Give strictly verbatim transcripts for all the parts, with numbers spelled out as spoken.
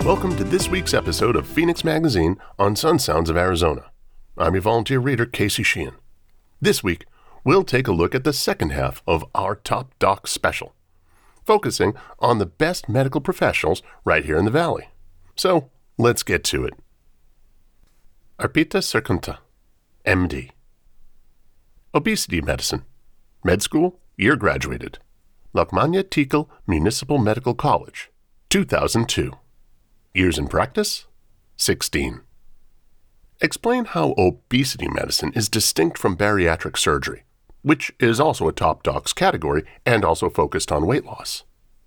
Welcome to this week's episode of Phoenix Magazine on Sun Sounds of Arizona. I'm your volunteer reader, Casey Sheehan. This week, we'll take a look at the second half of our Top Doc special, focusing on the best medical professionals right here in the Valley. So, let's get to it. Arpita Srikanth, M D. Obesity medicine. Med school, year graduated. Lokmanya Tikal Municipal Medical College, two thousand two. Years in practice, sixteen. Explain how obesity medicine is distinct from bariatric surgery, which is also a top docs category and also focused on weight loss.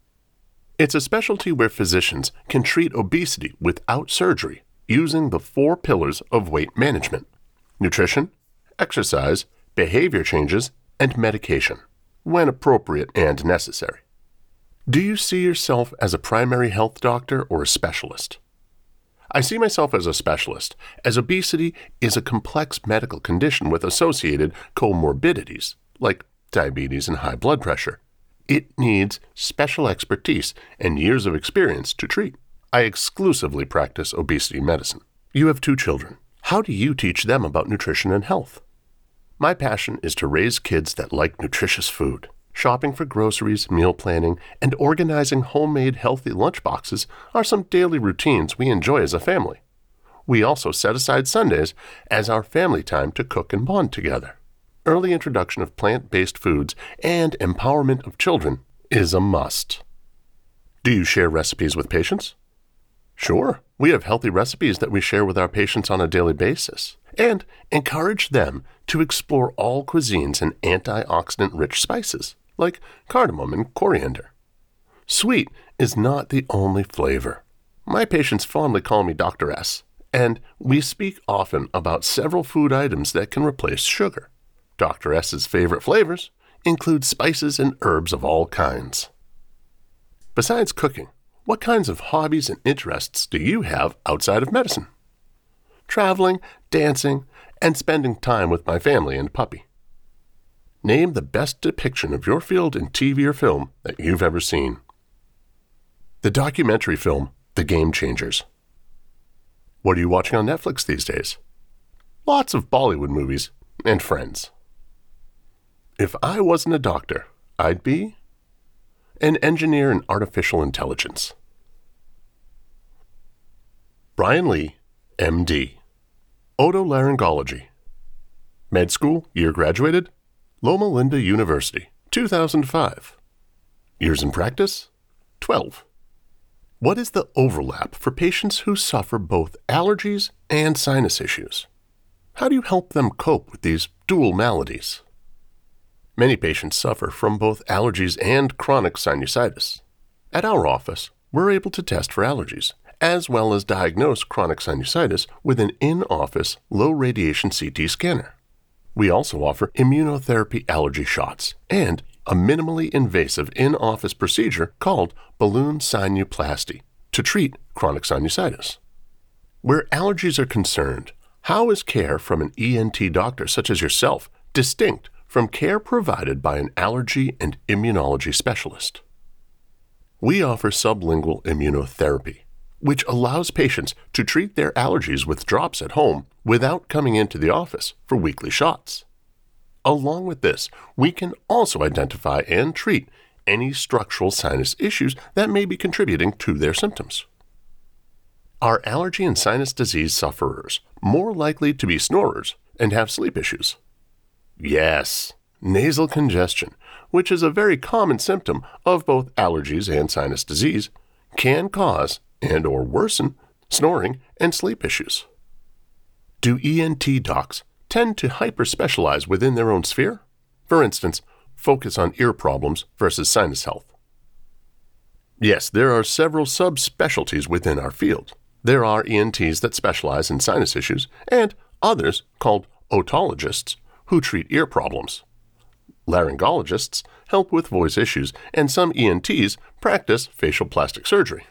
It's a specialty where physicians can treat obesity without surgery using the four pillars of weight management: nutrition, exercise, behavior changes, and medication, when appropriate and necessary. Do you see yourself as a primary health doctor or a specialist? I see myself as a specialist, as obesity is a complex medical condition with associated comorbidities, like diabetes and high blood pressure. It needs special expertise and years of experience to treat. I exclusively practice obesity medicine. You have two children. How do you teach them about nutrition and health? My passion is to raise kids that like nutritious food. Shopping for groceries, meal planning, and organizing homemade healthy lunchboxes are some daily routines we enjoy as a family. We also set aside Sundays as our family time to cook and bond together. Early introduction of plant-based foods and empowerment of children is a must. Do you share recipes with patients? Sure, we have healthy recipes that we share with our patients on a daily basis and encourage them to explore all cuisines and antioxidant-rich spices, like cardamom and coriander. Sweet is not the only flavor. My patients fondly call me Doctor S, and we speak often about several food items that can replace sugar. Doctor S's favorite flavors include spices and herbs of all kinds. Besides cooking, what kinds of hobbies and interests do you have outside of medicine? Traveling, dancing, and spending time with my family and puppy. Name the best depiction of your field in T V or film that you've ever seen. The documentary film, The Game Changers. What are you watching on Netflix these days? Lots of Bollywood movies and Friends. If I wasn't a doctor, I'd be an engineer in artificial intelligence. Brian Lee, M D. Otolaryngology. Med school, year graduated. Loma Linda University, two thousand five. Years in practice, twelve. What is the overlap for patients who suffer both allergies and sinus issues? How do you help them cope with these dual maladies? Many patients suffer from both allergies and chronic sinusitis. At our office, we're able to test for allergies, as well as diagnose chronic sinusitis with an in-office low-radiation C T scanner. We also offer immunotherapy allergy shots and a minimally invasive in-office procedure called balloon sinuplasty to treat chronic sinusitis. Where allergies are concerned, how is care from an E N T doctor such as yourself distinct from care provided by an allergy and immunology specialist? We offer sublingual immunotherapy, which allows patients to treat their allergies with drops at home without coming into the office for weekly shots. Along with this, we can also identify and treat any structural sinus issues that may be contributing to their symptoms. Are allergy and sinus disease sufferers more likely to be snorers and have sleep issues? Yes, nasal congestion, which is a very common symptom of both allergies and sinus disease, can cause and or worsen snoring and sleep issues. Do E N T docs tend to hyper-specialize within their own sphere? For instance, focus on ear problems versus sinus health. Yes, there are several subspecialties within our field. There are E N Ts that specialize in sinus issues, and others called otologists who treat ear problems. Laryngologists help with voice issues, and some E N Ts practice facial plastic surgery.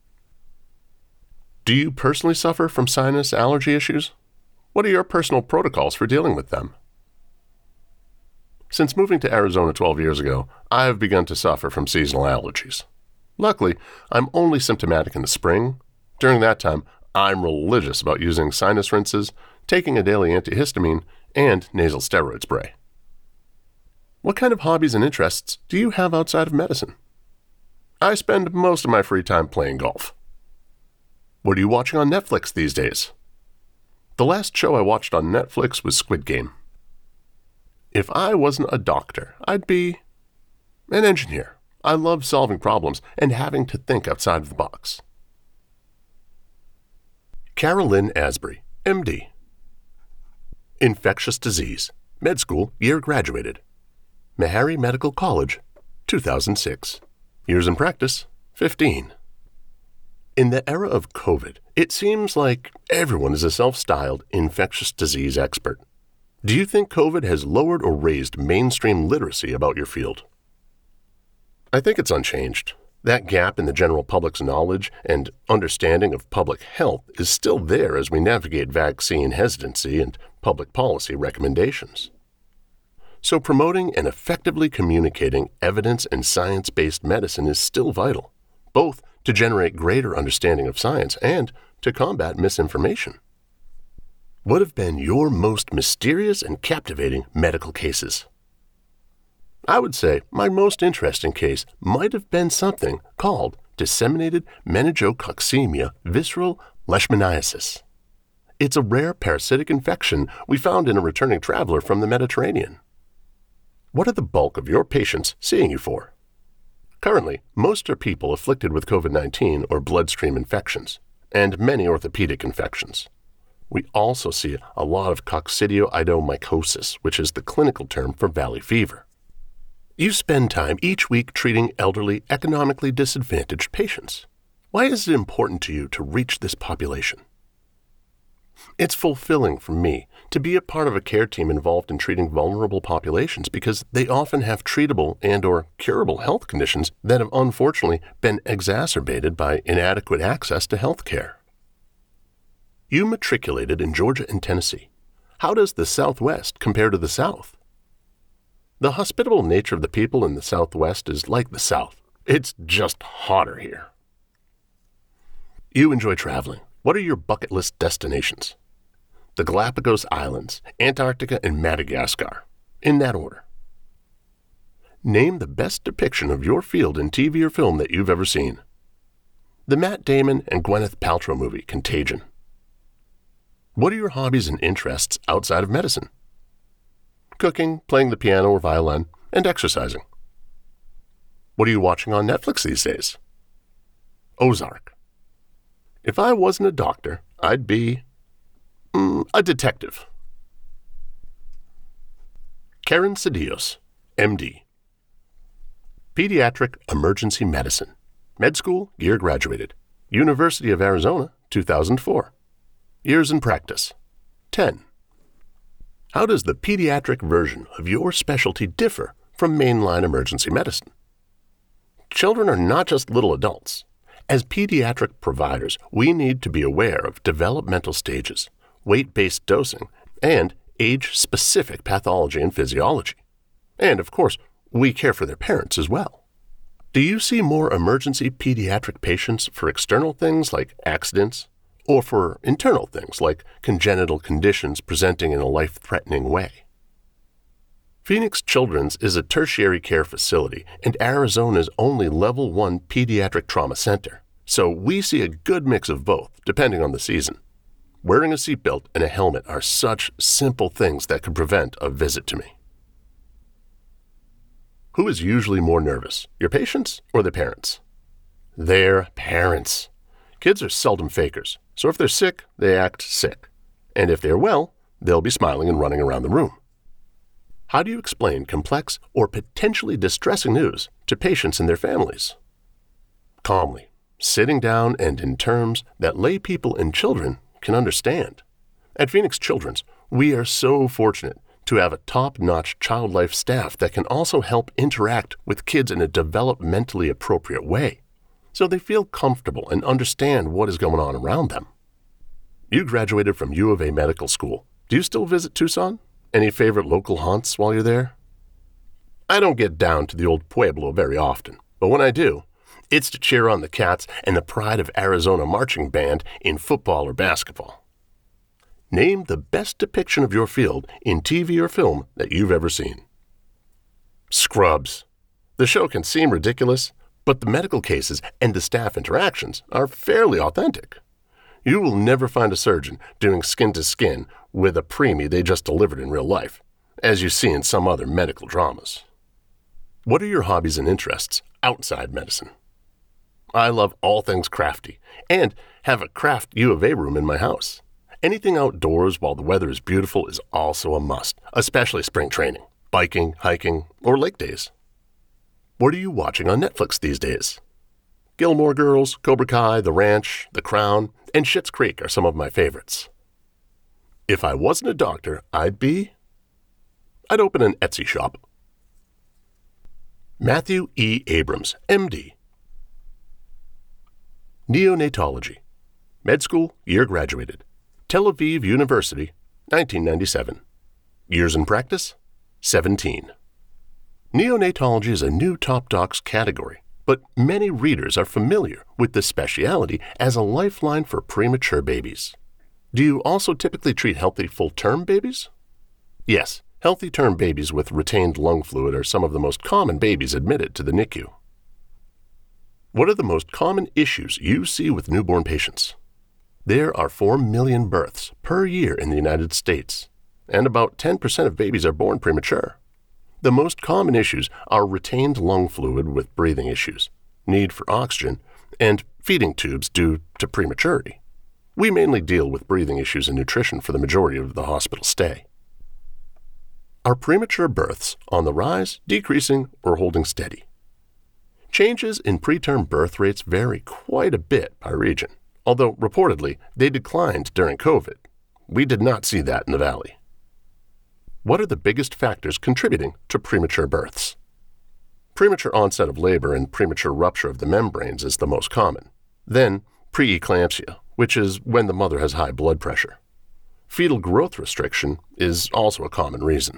Do you personally suffer from sinus allergy issues? What are your personal protocols for dealing with them? Since moving to Arizona twelve years ago, I have begun to suffer from seasonal allergies. Luckily, I'm only symptomatic in the spring, During that time, I'm religious about using sinus rinses, taking a daily antihistamine, and nasal steroid spray. What kind of hobbies and interests do you have outside of medicine? I spend most of my free time playing golf. What are you watching on Netflix these days? The last show I watched on Netflix was Squid Game. If I wasn't a doctor, I'd be an engineer. I love solving problems and having to think outside of the box. Carolyn Asbury, M D. Infectious disease, med school, year graduated. Meharry Medical College, two thousand six. Years in practice, fifteen. In the era of COVID, it seems like everyone is a self-styled infectious disease expert. Do you think COVID has lowered or raised mainstream literacy about your field? I think it's unchanged. That gap in the general public's knowledge and understanding of public health is still there as we navigate vaccine hesitancy and public policy recommendations. So promoting and effectively communicating evidence and science-based medicine is still vital, both to generate greater understanding of science and to combat misinformation. What have been your most mysterious and captivating medical cases? I would say my most interesting case might have been something called disseminated meningococcemia visceral leishmaniasis. It's a rare parasitic infection we found in a returning traveler from the Mediterranean. What are the bulk of your patients seeing you for? Currently, most are people afflicted with COVID nineteen or bloodstream infections, and many orthopedic infections. We also see a lot of coccidioidomycosis, which is the clinical term for valley fever. You spend time each week treating elderly, economically disadvantaged patients. Why is it important to you to reach this population? It's fulfilling for me to be a part of a care team involved in treating vulnerable populations because they often have treatable and or curable health conditions that have unfortunately been exacerbated by inadequate access to health care. You matriculated in Georgia and Tennessee. How does the Southwest compare to the South? The hospitable nature of the people in the Southwest is like the South. It's just hotter here. You enjoy traveling. What are your bucket list destinations? The Galapagos Islands, Antarctica, and Madagascar, in that order. Name the best depiction of your field in T V or film that you've ever seen. The Matt Damon and Gwyneth Paltrow movie, Contagion. What are your hobbies and interests outside of medicine? Cooking, playing the piano or violin, and exercising. What are you watching on Netflix these days? Ozark. If I wasn't a doctor, I'd be mm, a detective. Karen Cedillos, M D. Pediatric Emergency Medicine. Med school, year graduated. University of Arizona, two thousand four. Years in practice, ten. How does the pediatric version of your specialty differ from mainline emergency medicine? Children are not just little adults. As pediatric providers, we need to be aware of developmental stages, weight-based dosing, and age-specific pathology and physiology. And, of course, we care for their parents as well. Do you see more emergency pediatric patients for external things like accidents, or for internal things like congenital conditions presenting in a life-threatening way? Phoenix Children's is a tertiary care facility and Arizona's only level one pediatric trauma center, so we see a good mix of both, depending on the season. Wearing a seatbelt and a helmet are such simple things that could prevent a visit to me. Who is usually more nervous, your patients or their parents? Their parents. Kids are seldom fakers, so if they're sick, they act sick. And if they're well, they'll be smiling and running around the room. How do you explain complex or potentially distressing news to patients and their families? Calmly, sitting down and in terms that lay people and children can understand. At Phoenix Children's, we are so fortunate to have a top-notch child life staff that can also help interact with kids in a developmentally appropriate way, so they feel comfortable and understand what is going on around them. You graduated from U of A Medical School. Do you still visit Tucson? Any favorite local haunts while you're there? I don't get down to the old Pueblo very often, but when I do, It's to cheer on the Cats and the Pride of Arizona marching band in football or basketball. Name the best depiction of your field in T V or film that you've ever seen. Scrubs. The show can seem ridiculous, but the medical cases and the staff interactions are fairly authentic. You will never find a surgeon doing skin-to-skin with a preemie they just delivered in real life, as you see in some other medical dramas. What are your hobbies and interests outside medicine? I love all things crafty and have a craft U of A room in my house. Anything outdoors while the weather is beautiful is also a must, especially spring training, biking, hiking, or lake days. What are you watching on Netflix these days? Gilmore Girls, Cobra Kai, The Ranch, The Crown, and Schitt's Creek are some of my favorites. If I wasn't a doctor, I'd be... I'd open an Etsy shop. Matthew E. Abrams, M D. Neonatology. Med school, year graduated. Tel Aviv University, nineteen ninety-seven. Years in practice, seventeen. Neonatology is a new Top Docs category, but many readers are familiar with the specialty as a lifeline for premature babies. Do you also typically treat healthy full-term babies? Yes, healthy term babies with retained lung fluid are some of the most common babies admitted to the N I C U. What are the most common issues you see with newborn patients? There are four million births per year in the United States, and about ten percent of babies are born premature. The most common issues are retained lung fluid with breathing issues, need for oxygen, and feeding tubes due to prematurity. We mainly deal with breathing issues and nutrition for the majority of the hospital stay. Are premature births on the rise, decreasing, or holding steady? Changes in preterm birth rates vary quite a bit by region, although reportedly they declined during COVID. We did not see that in the Valley. What are the biggest factors contributing to premature births? Premature onset of labor and premature rupture of the membranes is the most common. Then, preeclampsia, which is when the mother has high blood pressure. Fetal growth restriction is also a common reason.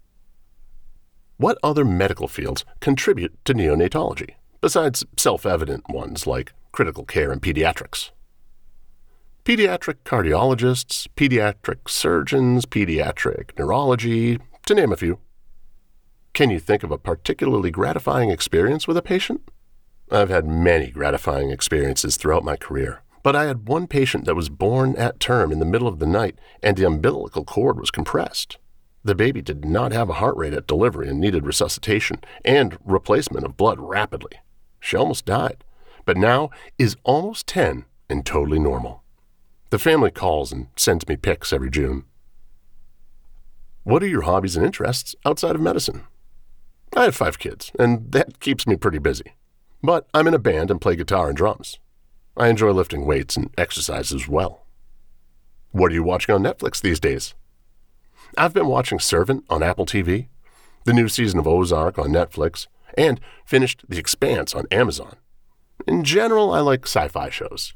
What other medical fields contribute to neonatology, besides self-evident ones like critical care and pediatrics? Pediatric cardiologists, pediatric surgeons, pediatric neurology, to name a few. Can you think of a particularly gratifying experience with a patient? I've had many gratifying experiences throughout my career, but I had one patient that was born at term in the middle of the night and the umbilical cord was compressed. The baby did not have a heart rate at delivery and needed resuscitation and replacement of blood rapidly. She almost died, but now is almost ten and totally normal. The family calls and sends me pics every June. What are your hobbies and interests outside of medicine? I have five kids, and that keeps me pretty busy. But I'm in a band and play guitar and drums. I enjoy lifting weights and exercise as well. What are you watching on Netflix these days? I've been watching Servant on Apple T V, the new season of Ozark on Netflix, and finished The Expanse on Amazon. In general, I like sci-fi shows.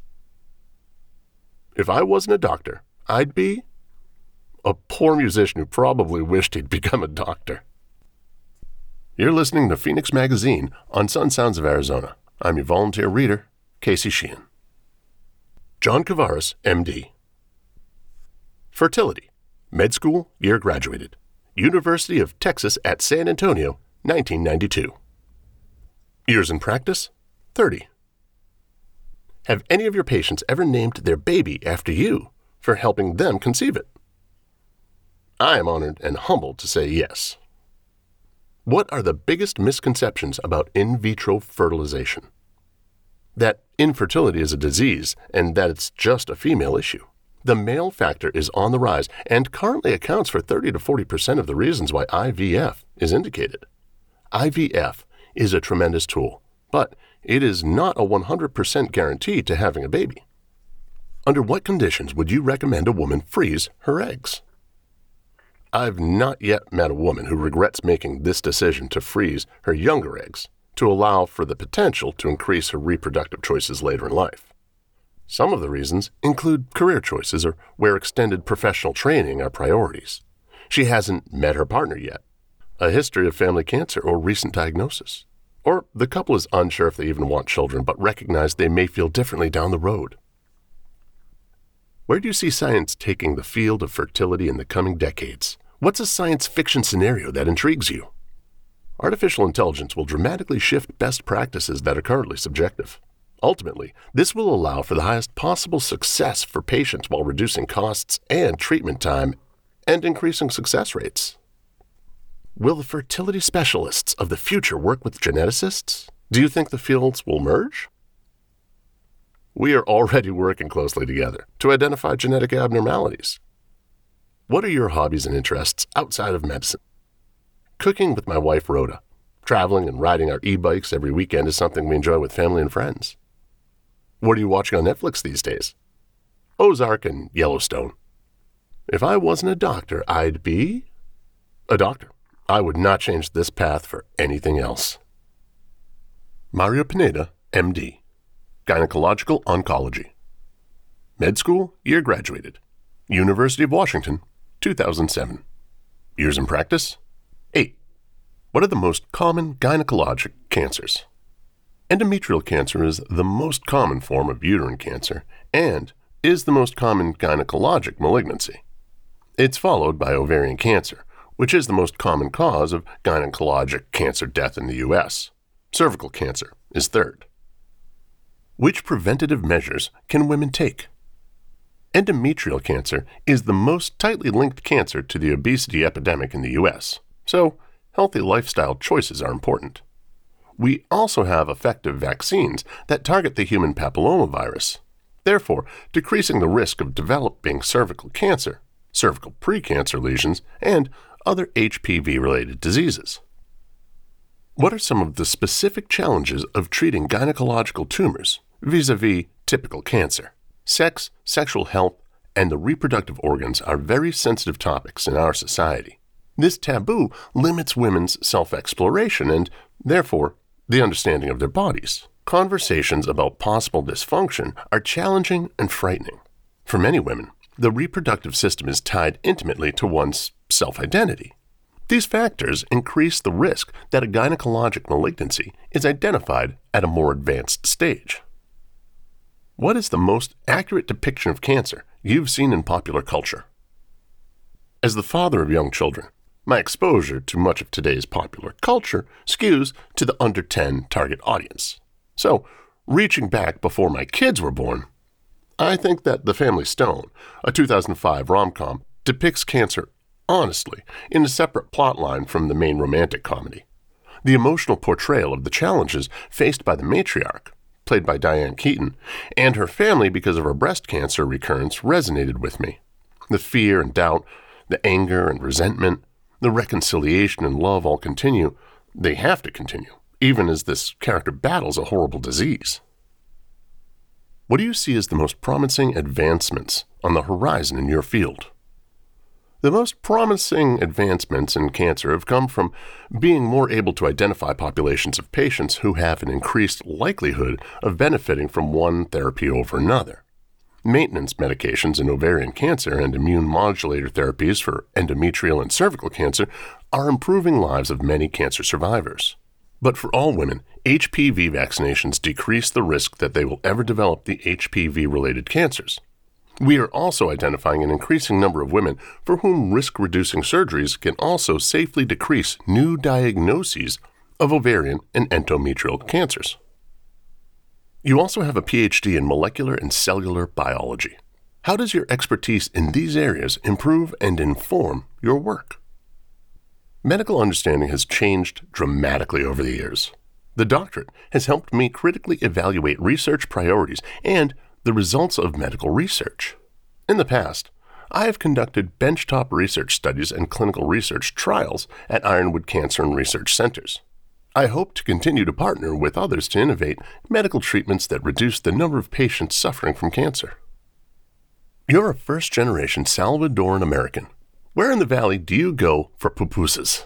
If I wasn't a doctor, I'd be a poor musician who probably wished he'd become a doctor. You're listening to Phoenix Magazine on Sun Sounds of Arizona. I'm your volunteer reader, Casey Sheehan. John Kavaris, M D. Fertility. Med school, year graduated. University of Texas at San Antonio, nineteen ninety-two. Years in practice, thirty. Have any of your patients ever named their baby after you for helping them conceive it? I am honored and humbled to say yes. What are the biggest misconceptions about in vitro fertilization? That infertility is a disease and that it's just a female issue. The male factor is on the rise and currently accounts for thirty to forty percent of the reasons why I V F is indicated. I V F is a tremendous tool, but it is not a one hundred percent guarantee to having a baby. Under what conditions would you recommend a woman freeze her eggs? I've not yet met a woman who regrets making this decision to freeze her younger eggs to allow for the potential to increase her reproductive choices later in life. Some of the reasons include career choices or where extended professional training are priorities. She hasn't met her partner yet, a history of family cancer or recent diagnosis, Or the couple is unsure if they even want children, but recognize they may feel differently down the road. Where do you see science taking the field of fertility in the coming decades? What's a science fiction scenario that intrigues you? Artificial intelligence will dramatically shift best practices that are currently subjective. Ultimately, this will allow for the highest possible success for patients while reducing costs and treatment time and increasing success rates. Will the fertility specialists of the future work with geneticists? Do you think the fields will merge? We are already working closely together to identify genetic abnormalities. What are your hobbies and interests outside of medicine? Cooking with my wife, Rhoda. Traveling and riding our e-bikes every weekend is something we enjoy with family and friends. What are you watching on Netflix these days? Ozark and Yellowstone. If I wasn't a doctor, I'd be a doctor. I would not change this path for anything else. Mario Pineda, M D. Gynecological Oncology. Med school, year graduated. University of Washington, two thousand seven. Years in practice, eight. What are the most common gynecologic cancers? Endometrial cancer is the most common form of uterine cancer and is the most common gynecologic malignancy. It's followed by ovarian cancer, which is the most common cause of gynecologic cancer death in the U S. Cervical cancer is third. Which preventative measures can women take? Endometrial cancer is the most tightly linked cancer to the obesity epidemic in the U S, so healthy lifestyle choices are important. We also have effective vaccines that target the human papillomavirus, therefore decreasing the risk of developing cervical cancer, cervical precancer lesions, and other H P V-related diseases. What are some of the specific challenges of treating gynecological tumors vis-a-vis typical cancer? Sex, sexual health, and the reproductive organs are very sensitive topics in our society. This taboo limits women's self-exploration and, therefore, the understanding of their bodies. Conversations about possible dysfunction are challenging and frightening. For many women, the reproductive system is tied intimately to one's self-identity. These factors increase the risk that a gynecologic malignancy is identified at a more advanced stage. What is the most accurate depiction of cancer you've seen in popular culture? As the father of young children, my exposure to much of today's popular culture skews to the under ten target audience. So, reaching back before my kids were born, I think that The Family Stone, a two thousand five rom-com, depicts cancer honestly in a separate plotline from the main romantic comedy. The emotional portrayal of the challenges faced by the matriarch, played by Diane Keaton, and her family because of her breast cancer recurrence resonated with me. The fear and doubt, the anger and resentment, the reconciliation and love all continue. They have to continue, even as this character battles a horrible disease. What do you see as the most promising advancements on the horizon in your field? The most promising advancements in cancer have come from being more able to identify populations of patients who have an increased likelihood of benefiting from one therapy over another. Maintenance medications in ovarian cancer and immune modulator therapies for endometrial and cervical cancer are improving lives of many cancer survivors. But for all women, H P V vaccinations decrease the risk that they will ever develop the H P V-related cancers. We are also identifying an increasing number of women for whom risk-reducing surgeries can also safely decrease new diagnoses of ovarian and endometrial cancers. You also have a P H D in molecular and cellular biology. How does your expertise in these areas improve and inform your work? Medical understanding has changed dramatically over the years. The doctorate has helped me critically evaluate research priorities and the results of medical research. In the past, I have conducted benchtop research studies and clinical research trials at Ironwood Cancer and Research Centers. I hope to continue to partner with others to innovate medical treatments that reduce the number of patients suffering from cancer. You're a first-generation Salvadoran American. Where in the Valley do you go for pupusas?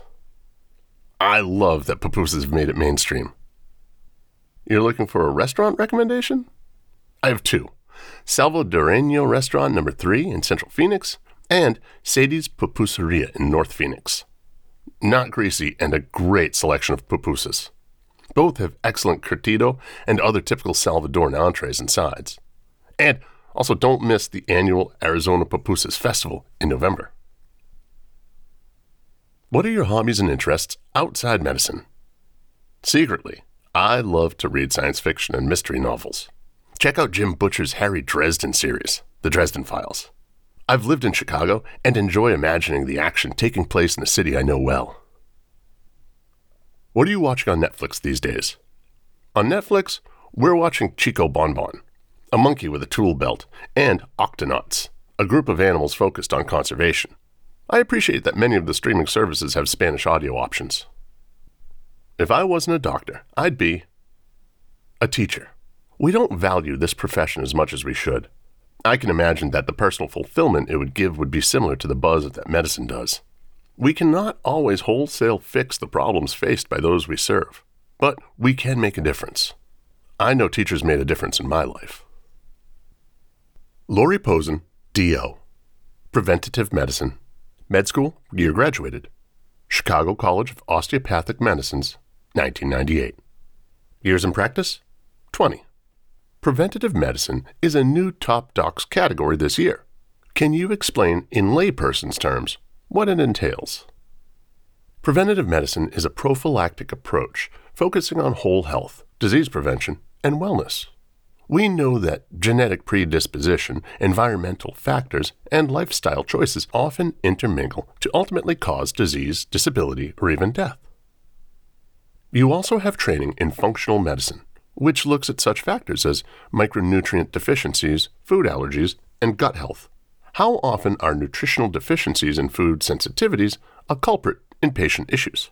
I love that pupusas have made it mainstream. You're looking for a restaurant recommendation? I have two. Salvadoreño Restaurant number three in Central Phoenix and Sadie's Pupuseria in North Phoenix. Not greasy and a great selection of pupusas. Both have excellent curtido and other typical Salvadoran entrees and sides. And also don't miss the annual Arizona Pupusas Festival in November. What are your hobbies and interests outside medicine? Secretly, I love to read science fiction and mystery novels. Check out Jim Butcher's Harry Dresden series, The Dresden Files. I've lived in Chicago and enjoy imagining the action taking place in a city I know well. What are you watching on Netflix these days? On Netflix, we're watching Chico Bon Bon, a monkey with a tool belt, and Octonauts, a group of animals focused on conservation. I appreciate that many of the streaming services have Spanish audio options. If I wasn't a doctor, I'd be a teacher. We don't value this profession as much as we should. I can imagine that the personal fulfillment it would give would be similar to the buzz that medicine does. We cannot always wholesale fix the problems faced by those we serve, but we can make a difference. I know teachers made a difference in my life. Lori Posen, D O Preventative Medicine. Med school, year graduated. Chicago College of Osteopathic Medicines, nineteen ninety-eight. Years in practice, twenty. Preventative medicine is a new top docs category this year. Can you explain in layperson's terms what it entails? Preventative medicine is a prophylactic approach focusing on whole health, disease prevention, and wellness. We know that genetic predisposition, environmental factors, and lifestyle choices often intermingle to ultimately cause disease, disability, or even death. You also have training in functional medicine, which looks at such factors as micronutrient deficiencies, food allergies, and gut health. How often are nutritional deficiencies and food sensitivities a culprit in patient issues?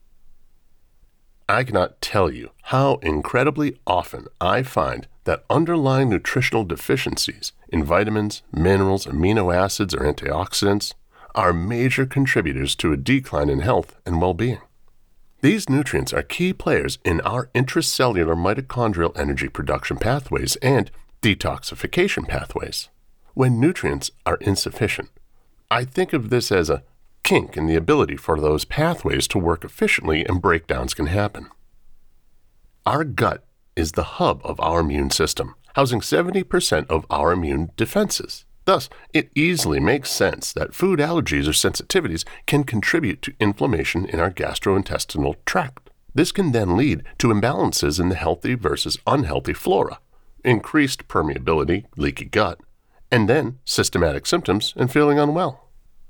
I cannot tell you how incredibly often I find that underlying nutritional deficiencies in vitamins, minerals, amino acids, or antioxidants are major contributors to a decline in health and well-being. These nutrients are key players in our intracellular mitochondrial energy production pathways and detoxification pathways. When nutrients are insufficient, I think of this as a kink in the ability for those pathways to work efficiently and breakdowns can happen. Our gut is the hub of our immune system, housing seventy percent of our immune defenses. Thus, it easily makes sense that food allergies or sensitivities can contribute to inflammation in our gastrointestinal tract. This can then lead to imbalances in the healthy versus unhealthy flora, increased permeability, leaky gut, and then systematic symptoms and feeling unwell.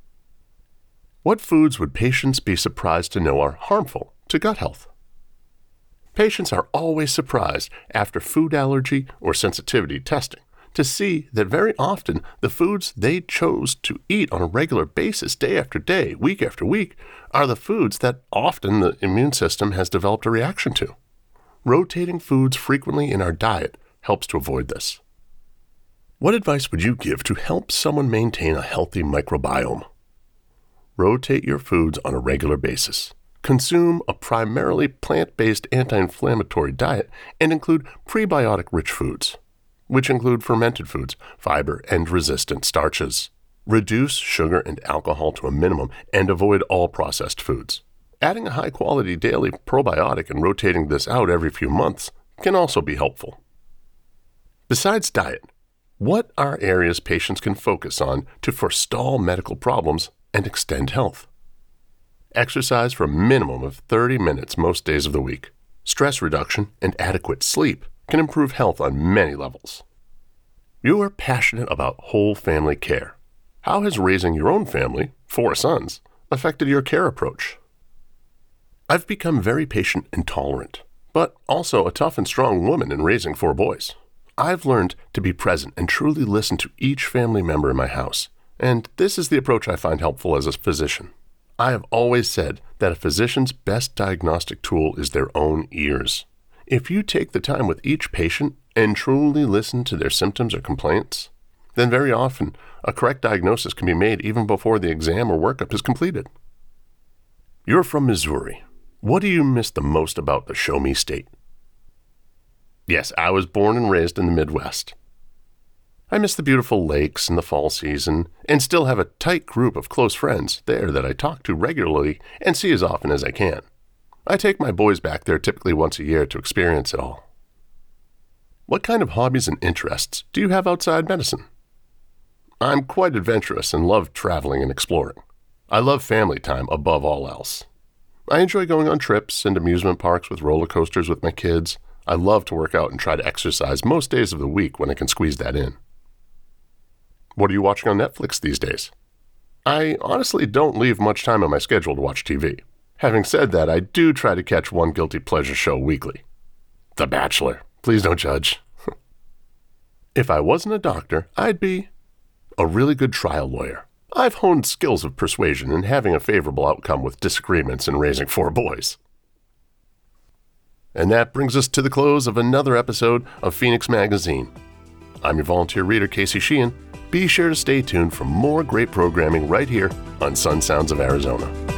What foods would patients be surprised to know are harmful to gut health? Patients are always surprised after food allergy or sensitivity testing to see that very often the foods they chose to eat on a regular basis, day after day, week after week, are the foods that often the immune system has developed a reaction to. Rotating foods frequently in our diet helps to avoid this. What advice would you give to help someone maintain a healthy microbiome? Rotate your foods on a regular basis. Consume a primarily plant-based anti-inflammatory diet and include prebiotic-rich foods, which include fermented foods, fiber, and resistant starches. Reduce sugar and alcohol to a minimum and avoid all processed foods. Adding a high-quality daily probiotic and rotating this out every few months can also be helpful. Besides diet, what are areas patients can focus on to forestall medical problems and extend health? Exercise for a minimum of thirty minutes most days of the week. Stress reduction and adequate sleep can improve health on many levels. You are passionate about whole family care. How has raising your own family, four sons, affected your care approach? I've become very patient and tolerant, but also a tough and strong woman in raising four boys. I've learned to be present and truly listen to each family member in my house, and this is the approach I find helpful as a physician. I have always said that a physician's best diagnostic tool is their own ears. If you take the time with each patient and truly listen to their symptoms or complaints, then very often a correct diagnosis can be made even before the exam or workup is completed. You're from Missouri. What do you miss the most about the Show Me State? Yes, I was born and raised in the Midwest. I miss the beautiful lakes and the fall season, and still have a tight group of close friends there that I talk to regularly and see as often as I can. I take my boys back there typically once a year to experience it all. What kind of hobbies and interests do you have outside medicine? I'm quite adventurous and love traveling and exploring. I love family time above all else. I enjoy going on trips and amusement parks with roller coasters with my kids. I love to work out and try to exercise most days of the week when I can squeeze that in. What are you watching on Netflix these days? I honestly don't leave much time on my schedule to watch T V. Having said that, I do try to catch one guilty pleasure show weekly. The Bachelor. Please don't judge. If I wasn't a doctor, I'd be a really good trial lawyer. I've honed skills of persuasion and having a favorable outcome with disagreements and raising four boys. And that brings us to the close of another episode of Phoenix Magazine. I'm your volunteer reader, Casey Sheehan. Be sure to stay tuned for more great programming right here on Sun Sounds of Arizona.